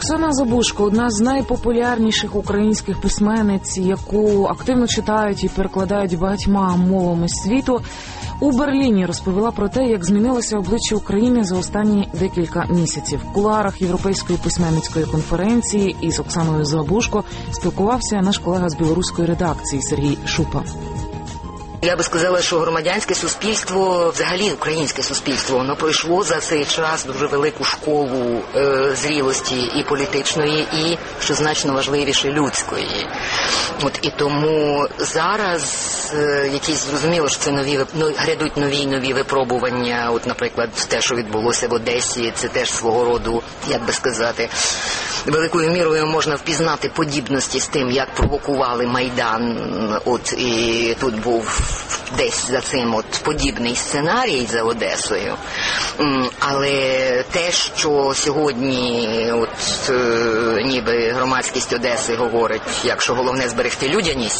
Оксана Забужко – одна з найпопулярніших українських письменниць, яку активно читають і перекладають багатьма мовами світу. У Берліні розповіла про те, як змінилося обличчя України за останні декілька місяців. В кулуарах Європейської письменницької конференції із Оксаною Забужко спілкувався наш колега з білоруської редакції Сергій Шупа. Я би сказала, що громадянське суспільство, взагалі українське суспільство, воно пройшло за цей час дуже велику школу зрілості і політичної, і, що значно важливіше, людської. І тому зараз якісь, зрозуміло, що це грядуть нові випробування. Наприклад, те, що відбулося в Одесі, це теж свого роду, як би сказати, великою мірою можна впізнати подібності з тим, як провокували Майдан. І тут був десь за цим подібний сценарій за Одесою. Але те, що сьогодні ніби громадськість Одеси говорить, якщо головне зберегти людяність,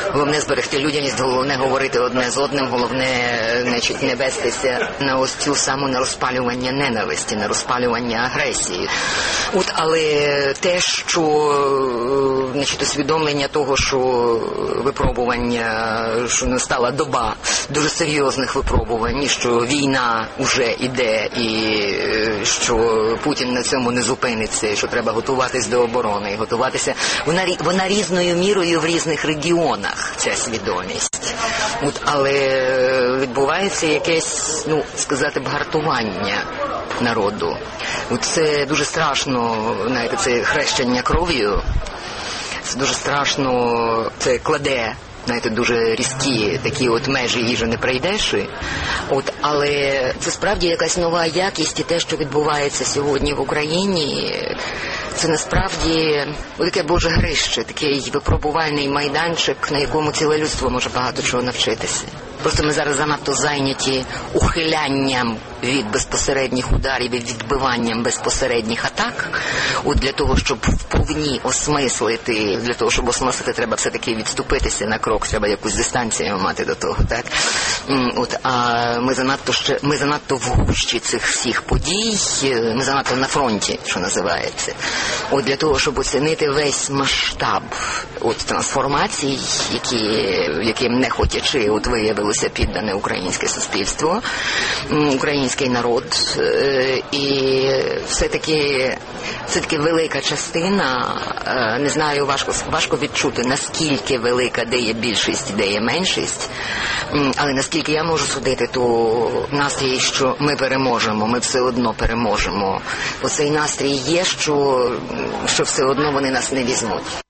головне говорити одне з одним, головне не вестися на ось цю саму на розпалювання ненависті, на розпалювання агресії. Але те, що усвідомлення того, що випробування, що настала доба дуже серйозних випробувань, що війна вже іде і що Путін на цьому не зупиниться, і що треба готуватись до оборони, готуватися. Вона різною мірою в різних регіонах, ця свідомість. Але відбувається якесь, сказати б, гартування народу. Це дуже страшно, знаєте, це хрещення кров'ю. Це дуже страшно, це кладе, знаєте, дуже різкі такі межі їжі не пройдеш. Але це справді якась нова якість, і те, що відбувається сьогодні в Україні, це насправді велике Боже грище, такий випробувальний майданчик, на якому ціле людство може багато чого навчитися. Просто ми зараз занадто зайняті ухилянням від безпосередніх ударів і відбиванням безпосередніх атак. Для того, щоб вповні осмислити, треба все-таки відступитися на крок, треба якусь дистанцію мати до того, так? А ми занадто в гущі цих всіх подій, ми занадто на фронті, що називається. Для того, щоб оцінити весь масштаб трансформацій, яким не хотячи виявилося піддане українське суспільство, український народ. І все-таки велика частина, не знаю, важко відчути, наскільки велика, де є більшість, де є меншість, але наскільки я можу судити, то настрій, що ми переможемо, ми все одно переможемо. Оцей настрій є, що все одно вони нас не візьмуть.